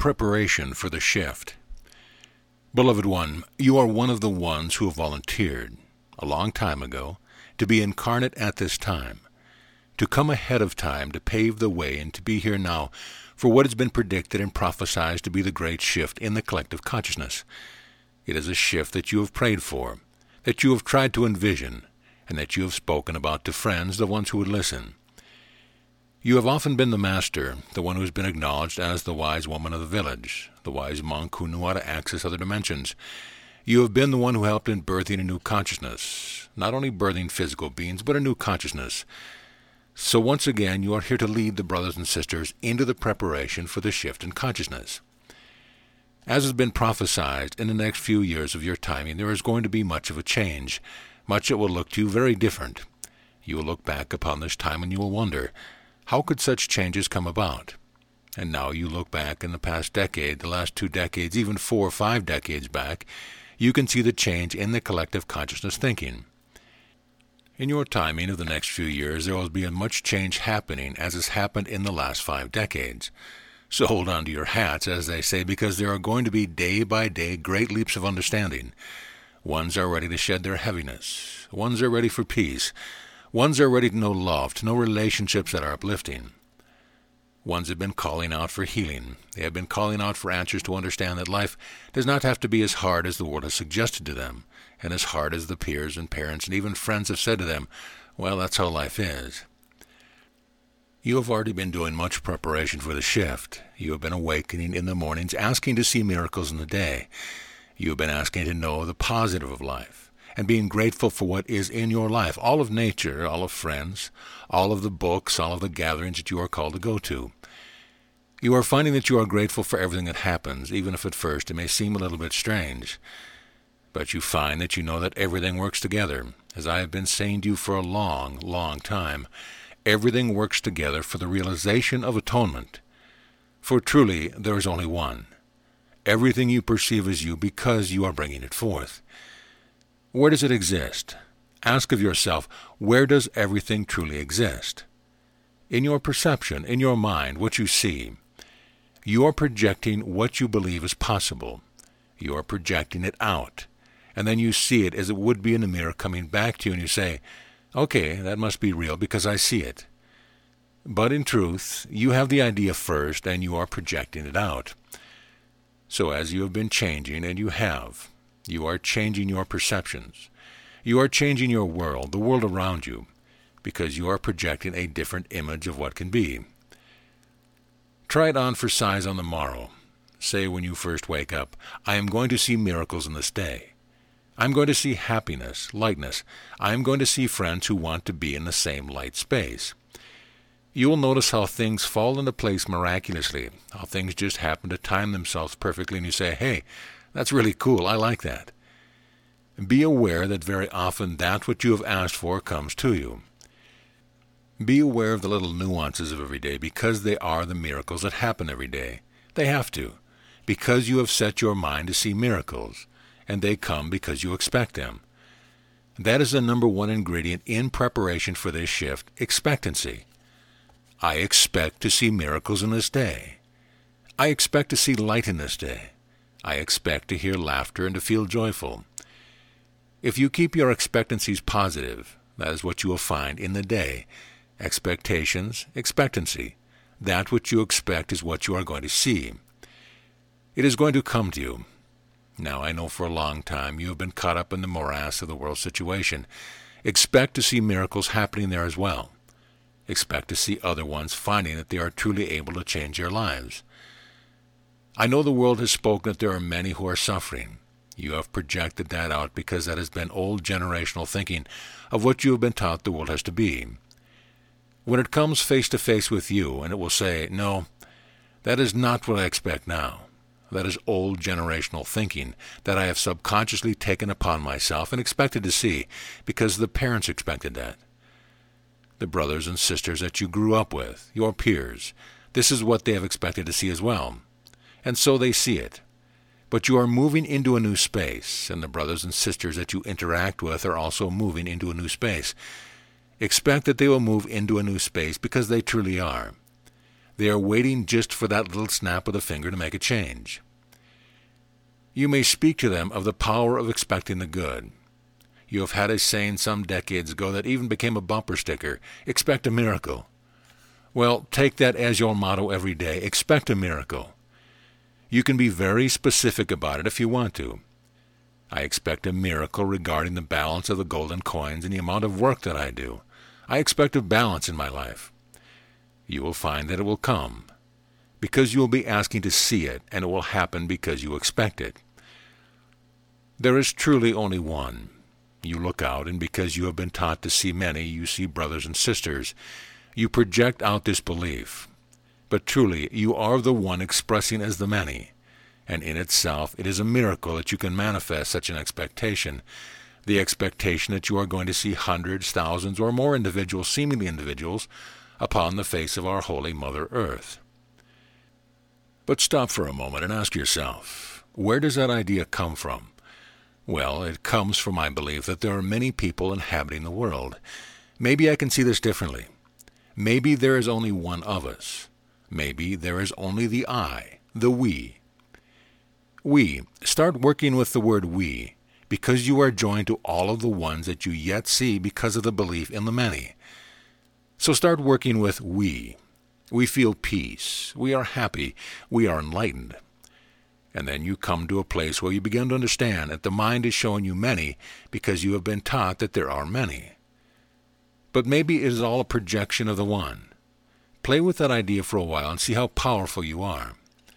preparation for the shift. Beloved one, you are one of the ones who have volunteered, a long time ago, to be incarnate at this time, to come ahead of time to pave the way and to be here now for what has been predicted and prophesied to be the great shift in the collective consciousness. It is a shift that you have prayed for, that you have tried to envision, and that you have spoken about to friends, the ones who would listen. You have often been the master, the one who has been acknowledged as the wise woman of the village, the wise monk who knew how to access other dimensions. You have been the one who helped in birthing a new consciousness, not only birthing physical beings, but a new consciousness. So once again, you are here to lead the brothers and sisters into the preparation for the shift in consciousness. As has been prophesied, in the next few years of your timing, there is going to be much of a change, much that will look to you very different. You will look back upon this time and you will wonder, how could such changes come about? And now you look back in the past decade, the last 2 decades, even 4 or 5 decades back, you can see the change in the collective consciousness thinking. In your timing of the next few years, there will be much change happening as has happened in the last 5 decades. So hold on to your hats, as they say, because there are going to be day by day great leaps of understanding. Ones are ready to shed their heaviness. Ones are ready for peace. Ones are ready to know love, to know relationships that are uplifting. Ones have been calling out for healing. They have been calling out for answers to understand that life does not have to be as hard as the world has suggested to them, and as hard as the peers and parents and even friends have said to them, well, that's how life is. You have already been doing much preparation for the shift. You have been awakening in the mornings, asking to see miracles in the day. You have been asking to know the positive of life, and being grateful for what is in your life, all of nature, all of friends, all of the books, all of the gatherings that you are called to go to. You are finding that you are grateful for everything that happens, even if at first it may seem a little bit strange. But you find that you know that everything works together. As I have been saying to you for a long, long time, everything works together for the realization of atonement. For truly, there is only one. Everything you perceive is you because you are bringing it forth. Where does it exist? Ask of yourself, where does everything truly exist? In your perception, in your mind, what you see. You are projecting what you believe is possible. You are projecting it out. And then you see it as it would be in a mirror coming back to you, and you say, okay, that must be real because I see it. But in truth, you have the idea first, and you are projecting it out. So as you have been changing, and you have, you are changing your perceptions. You are changing your world, the world around you, because you are projecting a different image of what can be. Try it on for size on the morrow. Say when you first wake up, I am going to see miracles in this day. I am going to see happiness, lightness. I am going to see friends who want to be in the same light space. You will notice how things fall into place miraculously, how things just happen to time themselves perfectly, and you say, hey, that's really cool, I like that. Be aware that very often that what you have asked for comes to you. Be aware of the little nuances of every day because they are the miracles that happen every day. They have to, because you have set your mind to see miracles, and they come because you expect them. That is the number one ingredient in preparation for this shift, expectancy. I expect to see miracles in this day. I expect to see light in this day. I expect to hear laughter and to feel joyful. If you keep your expectancies positive, that is what you will find in the day. Expectations, expectancy. That which you expect is what you are going to see. It is going to come to you. Now, I know for a long time you have been caught up in the morass of the world situation. Expect to see miracles happening there as well. Expect to see other ones finding that they are truly able to change their lives. I know the world has spoken that there are many who are suffering. You have projected that out because that has been old generational thinking of what you have been taught the world has to be. When it comes face to face with you, and it will say, no, that is not what I expect now. That is old generational thinking that I have subconsciously taken upon myself and expected to see because the parents expected that. The brothers and sisters that you grew up with, your peers, this is what they have expected to see as well. And so they see it. But you are moving into a new space, and the brothers and sisters that you interact with are also moving into a new space. Expect that they will move into a new space because they truly are. They are waiting just for that little snap of the finger to make a change. You may speak to them of the power of expecting the good. You have had a saying some decades ago that even became a bumper sticker, expect a miracle. Well, take that as your motto every day, expect a miracle. You can be very specific about it if you want to. I expect a miracle regarding the balance of the golden coins and the amount of work that I do. I expect a balance in my life. You will find that it will come, because you will be asking to see it, and it will happen because you expect it. There is truly only one. You look out, and because you have been taught to see many, you see brothers and sisters. You project out this belief. But truly, you are the one expressing as the many, and in itself it is a miracle that you can manifest such an expectation, the expectation that you are going to see hundreds, thousands, or more individuals, seemingly individuals, upon the face of our holy Mother Earth. But stop for a moment and ask yourself, where does that idea come from? Well, it comes from my belief that there are many people inhabiting the world. Maybe I can see this differently. Maybe there is only one of us. Maybe there is only the I, the we. We. Start working with the word we, because you are joined to all of the ones that you yet see because of the belief in the many. So start working with we. We feel peace. We are happy. We are enlightened. And then you come to a place where you begin to understand that the mind is showing you many because you have been taught that there are many. But maybe it is all a projection of the one. Play with that idea for a while and see how powerful you are.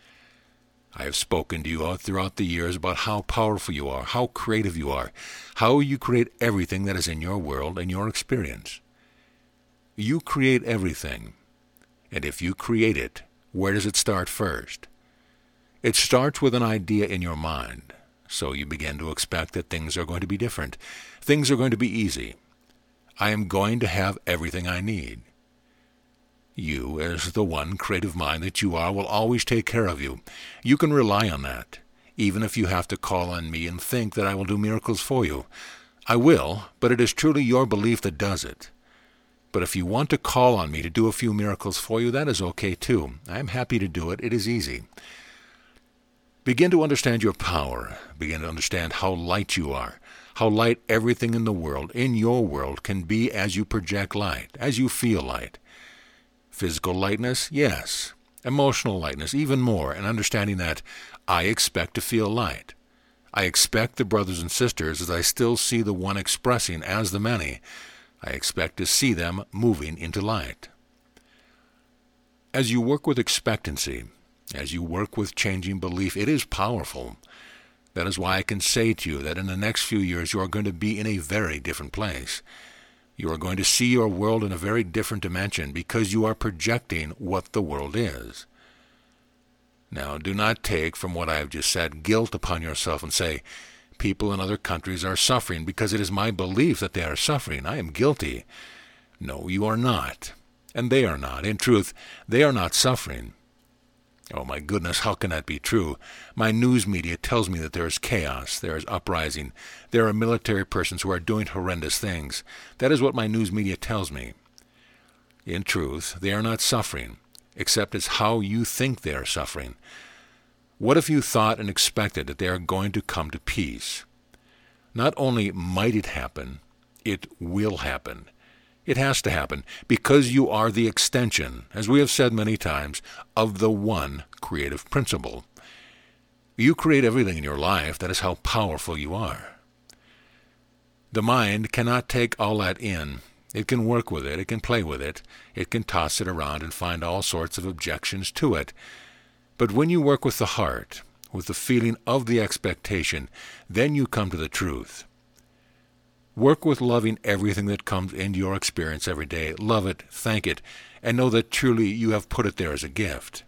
I have spoken to you throughout the years about how powerful you are, how creative you are, how you create everything that is in your world and your experience. You create everything. And if you create it, where does it start first? It starts with an idea in your mind. So you begin to expect that things are going to be different. Things are going to be easy. I am going to have everything I need. You, as the one creative mind that you are, will always take care of you. You can rely on that, even if you have to call on me and think that I will do miracles for you. I will, but it is truly your belief that does it. But if you want to call on me to do a few miracles for you, that is okay too. I am happy to do it. It is easy. Begin to understand your power. Begin to understand how light you are, how light everything in the world, in your world, can be as you project light, as you feel light. Physical lightness, yes. Emotional lightness, even more, and understanding that I expect to feel light. I expect the brothers and sisters, as I still see the one expressing as the many, I expect to see them moving into light. As you work with expectancy, as you work with changing belief, it is powerful. That is why I can say to you that in the next few years you are going to be in a very different place. You are going to see your world in a very different dimension because you are projecting what the world is. Now, do not take from what I have just said guilt upon yourself and say, people in other countries are suffering because it is my belief that they are suffering. I am guilty. No, you are not. And they are not. In truth, they are not suffering. Oh my goodness, how can that be true? My news media tells me that there is chaos, there is uprising, there are military persons who are doing horrendous things. That is what my news media tells me. In truth, they are not suffering, except as how you think they are suffering. What if you thought and expected that they are going to come to peace? Not only might it happen, it will happen. It has to happen because you are the extension, as we have said many times, of the one creative principle. You create everything in your life. That is how powerful you are. The mind cannot take all that in. It can work with it. It can play with it. It can toss it around and find all sorts of objections to it. But when you work with the heart, with the feeling of the expectation, then you come to the truth. Work with loving everything that comes into your experience every day. Love it, thank it, and know that truly you have put it there as a gift.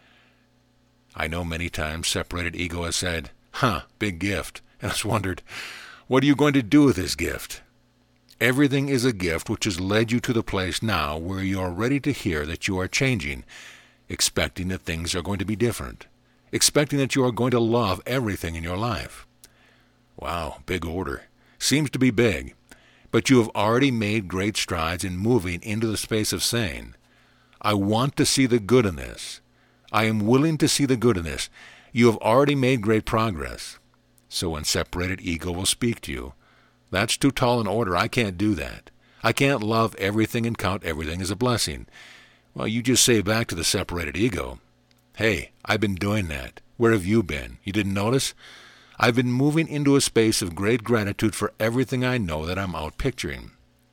I know many times separated ego has said, big gift, and has wondered, what are you going to do with this gift? Everything is a gift which has led you to the place now where you are ready to hear that you are changing, expecting that things are going to be different, expecting that you are going to love everything in your life. Wow, big order. Seems to be big, but you have already made great strides in moving into the space of saying, I want to see the good in this. I am willing to see the good in this. You have already made great progress. So when separated ego will speak to you, that's too tall an order. I can't do that. I can't love everything and count everything as a blessing. Well, you just say back to the separated ego, hey, I've been doing that. Where have you been? You didn't notice? I've been moving into a space of great gratitude for everything I know that I'm out picturing.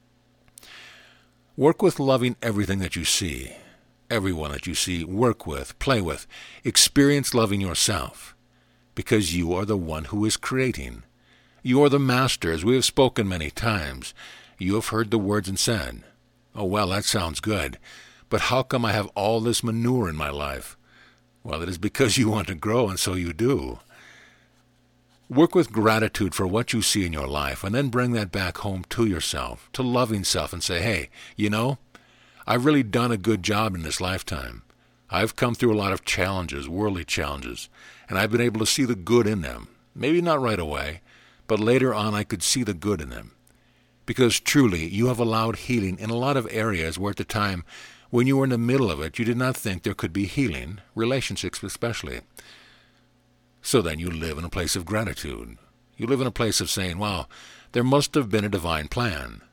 Work with loving everything that you see. Everyone that you see, work with, play with. Experience loving yourself. Because you are the one who is creating. You are the master, as we have spoken many times. You have heard the words and said, oh, well, that sounds good. But how come I have all this manure in my life? Well, it is because you want to grow, and so you do. Work with gratitude for what you see in your life, and then bring that back home to yourself, to loving self, and say, hey, you know, I've really done a good job in this lifetime. I've come through a lot of challenges, worldly challenges, and I've been able to see the good in them. Maybe not right away, but later on I could see the good in them. Because truly, you have allowed healing in a lot of areas where at the time, when you were in the middle of it, you did not think there could be healing, relationships especially. So then you live in a place of gratitude. You live in a place of saying, wow, there must have been a divine plan.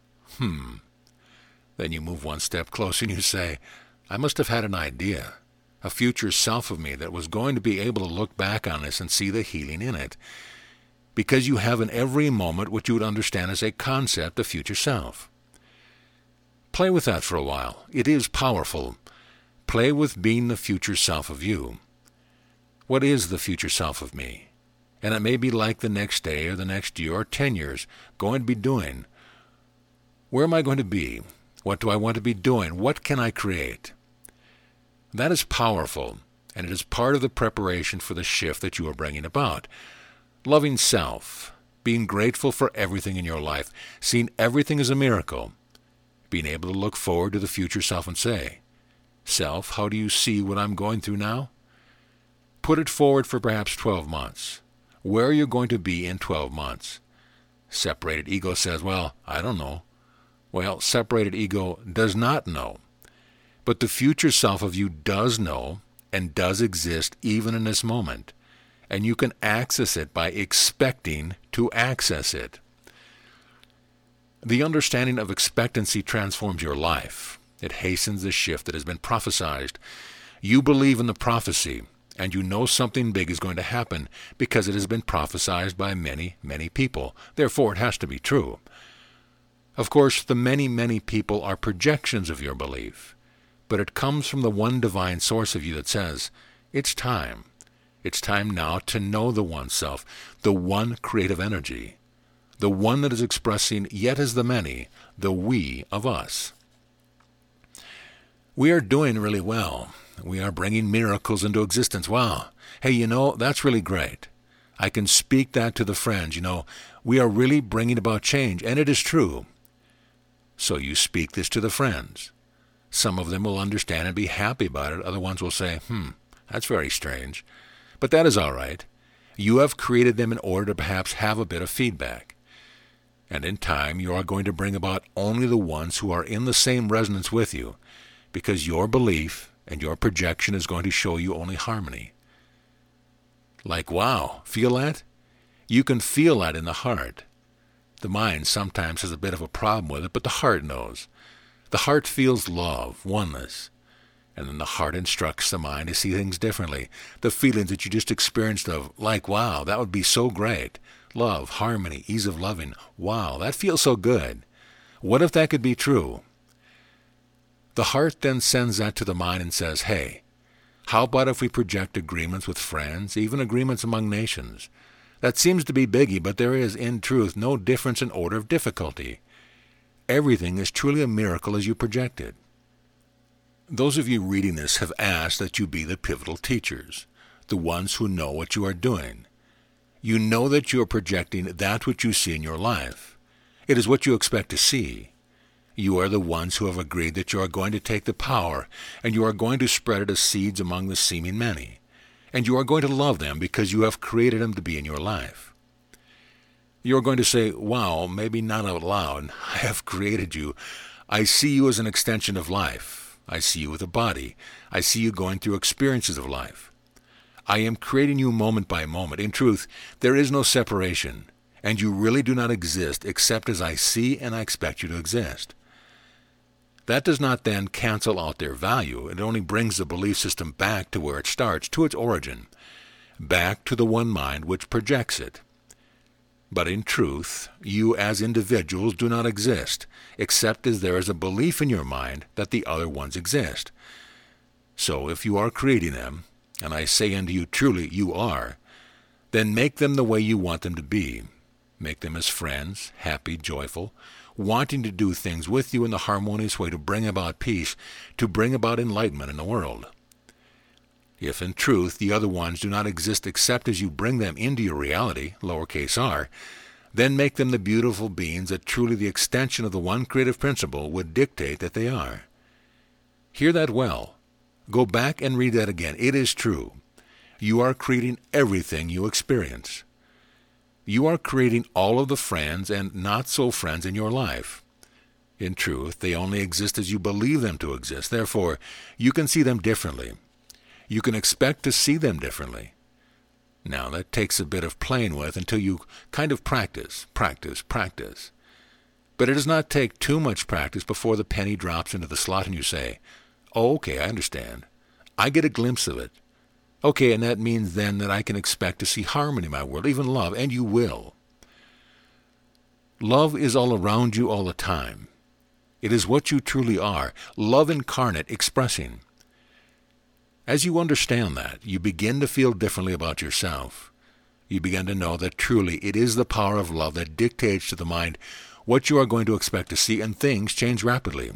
Then you move one step closer and you say, I must have had an idea, a future self of me that was going to be able to look back on this and see the healing in it. Because you have in every moment what you would understand as a concept of future self. Play with that for a while. It is powerful. Play with being the future self of you. What is the future self of me? And it may be like the next day or the next year or 10 years going to be doing. Where am I going to be? What do I want to be doing? What can I create? That is powerful, and it is part of the preparation for the shift that you are bringing about. Loving self, being grateful for everything in your life, seeing everything as a miracle, being able to look forward to the future self and say, self, how do you see what I'm going through now? Put it forward for perhaps 12 months. Where are you going to be in 12 months? Separated ego says, well, I don't know. Well, separated ego does not know. But the future self of you does know and does exist even in this moment. And you can access it by expecting to access it. The understanding of expectancy transforms your life. It hastens the shift that has been prophesied. You believe in the prophecy, and you know something big is going to happen because it has been prophesied by many, many people. Therefore, it has to be true. Of course, the many, many people are projections of your belief, but it comes from the one divine source of you that says, it's time. It's time now to know the one self, the one creative energy, the one that is expressing yet as the many, the we of us. We are doing really well. We are bringing miracles into existence. Wow. Hey, you know, that's really great. I can speak that to the friends. You know, we are really bringing about change, and it is true. So you speak this to the friends. Some of them will understand and be happy about it. Other ones will say, that's very strange. But that is all right. You have created them in order to perhaps have a bit of feedback. And in time, you are going to bring about only the ones who are in the same resonance with you, because your belief and your projection is going to show you only harmony. Like, wow, feel that? You can feel that in the heart. The mind sometimes has a bit of a problem with it, but the heart knows. The heart feels love, oneness. And then the heart instructs the mind to see things differently. The feelings that you just experienced of, like, wow, that would be so great. Love, harmony, ease of loving. Wow, that feels so good. What if that could be true? The heart then sends that to the mind and says, hey, how about if we project agreements with friends, even agreements among nations? That seems to be biggie, but there is, in truth, no difference in order of difficulty. Everything is truly a miracle as you project it. Those of you reading this have asked that you be the pivotal teachers, the ones who know what you are doing. You know that you are projecting that which you see in your life. It is what you expect to see. You are the ones who have agreed that you are going to take the power, and you are going to spread it as seeds among the seeming many. And you are going to love them because you have created them to be in your life. You are going to say, wow, maybe not out loud, I have created you. I see you as an extension of life. I see you with a body. I see you going through experiences of life. I am creating you moment by moment. In truth, there is no separation, and you really do not exist except as I see and I expect you to exist. That does not then cancel out their value. It only brings the belief system back to where it starts, to its origin, back to the one mind which projects it. But in truth, you as individuals do not exist, except as there is a belief in your mind that the other ones exist. So if you are creating them, and I say unto you truly you are, then make them the way you want them to be. Make them as friends, happy, joyful, wanting to do things with you in the harmonious way to bring about peace, to bring about enlightenment in the world. If in truth the other ones do not exist except as you bring them into your reality, lowercase r, then make them the beautiful beings that truly the extension of the one creative principle would dictate that they are. Hear that well. Go back and read that again. It is true. You are creating everything you experience. You are creating all of the friends and not-so-friends in your life. In truth, they only exist as you believe them to exist. Therefore, you can see them differently. You can expect to see them differently. Now, that takes a bit of playing with until you kind of practice. But it does not take too much practice before the penny drops into the slot and you say, "Oh, okay, I understand. I get a glimpse of it. Okay, and that means then that I can expect to see harmony in my world, even love, and you will." Love is all around you all the time. It is what you truly are, love incarnate expressing. As you understand that, you begin to feel differently about yourself. You begin to know that truly it is the power of love that dictates to the mind what you are going to expect to see, and things change rapidly.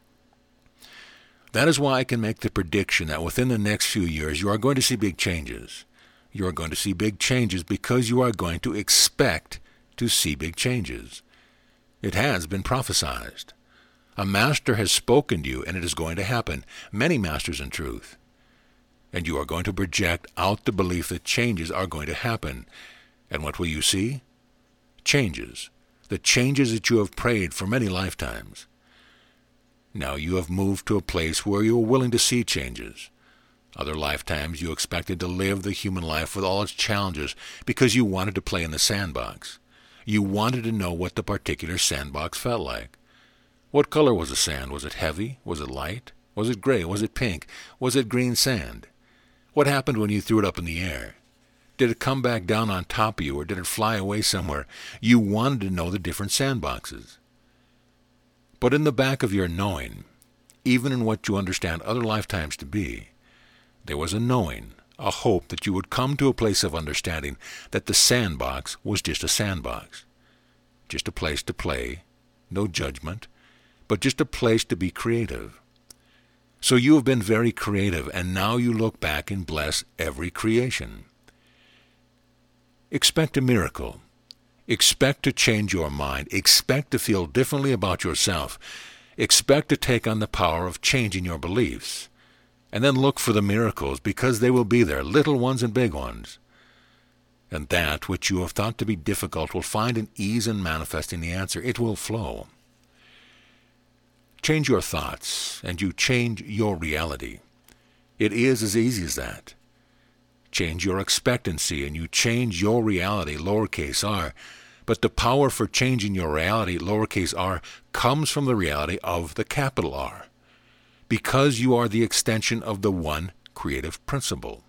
That is why I can make the prediction that within the next few years you are going to see big changes. You are going to see big changes because you are going to expect to see big changes. It has been prophesied. A master has spoken to you, and it is going to happen. Many masters in truth. And you are going to project out the belief that changes are going to happen. And what will you see? Changes. The changes that you have prayed for many lifetimes. Now you have moved to a place where you are willing to see changes. Other lifetimes you expected to live the human life with all its challenges because you wanted to play in the sandbox. You wanted to know what the particular sandbox felt like. What color was the sand? Was it heavy? Was it light? Was it gray? Was it pink? Was it green sand? What happened when you threw it up in the air? Did it come back down on top of you, or did it fly away somewhere? You wanted to know the different sandboxes. But in the back of your knowing, even in what you understand other lifetimes to be, there was a knowing, a hope that you would come to a place of understanding that the sandbox was just a sandbox, just a place to play, no judgment, but just a place to be creative. So you have been very creative, and now you look back and bless every creation. Expect a miracle. Expect to change your mind. Expect to feel differently about yourself. Expect to take on the power of changing your beliefs. And then look for the miracles, because they will be there, little ones and big ones. And that which you have thought to be difficult will find an ease in manifesting the answer. It will flow. Change your thoughts, and you change your reality. It is as easy as that. Change your expectancy, and you change your reality, lowercase r. But the power for changing your reality, lowercase r, comes from the reality of the capital R, because you are the extension of the one creative principle.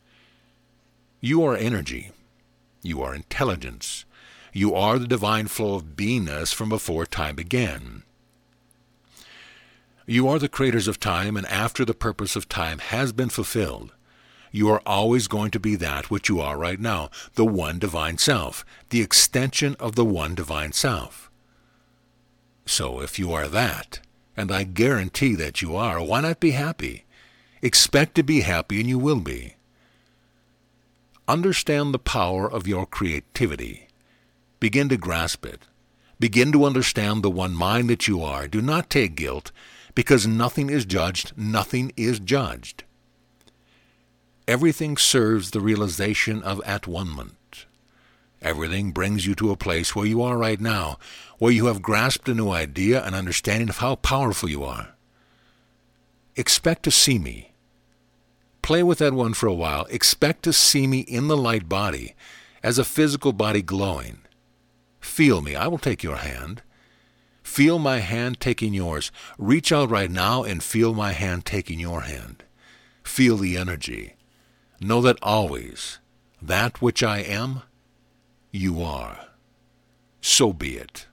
You are energy. You are intelligence. You are the divine flow of beingness from before time began. You are the creators of time, and after the purpose of time has been fulfilled, you are always going to be that which you are right now, the one divine self, the extension of the one divine self. So if you are that, and I guarantee that you are, why not be happy? Expect to be happy, and you will be. Understand the power of your creativity. Begin to grasp it. Begin to understand the one mind that you are. Do not take guilt, because nothing is judged, nothing is judged. Everything serves the realization of at-one-ment. Everything brings you to a place where you are right now, where you have grasped a new idea and understanding of how powerful you are. expect to see me. Play with that one for a while. Expect to see me in the light body, as a physical body glowing. Feel me. I will take your hand. Feel my hand taking yours. Reach out right now and feel my hand taking your hand. Feel the energy. Know that always, that which I am, you are. So be it.